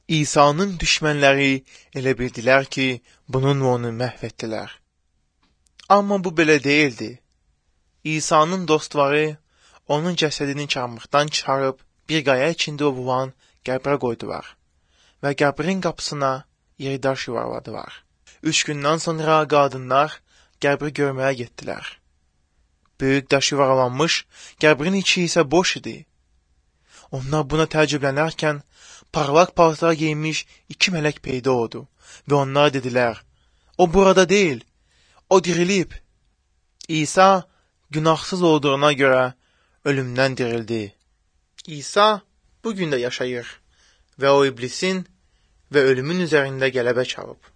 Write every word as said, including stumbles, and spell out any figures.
İsa'nın düşmənləri elə bildilər ki, bununla onu məhv etdilər. Amma bu belə deyildi. İsa'nın dostları onun cəsədini çarmıqdan çıxarıb bir qaya içində ovulan qəbrə qoydular və qəbrin qapısına iri daş yuvarladılar. Üç gündən sonra qadınlar qəbri görməyə getdilər. Böyük daş yuvarlanmış, qəbrin içi isə boş idi. Onlar buna təəccüblənərkən parlaq paltar geymiş iki mələk peyda oldu və onlar dedilər, o burada deyil, o dirilib. İsa günahsız olduğuna görə ölümdən dirildi. İsa bugün də yaşayır və o iblisin və ölümün üzərində qələbə çalıb.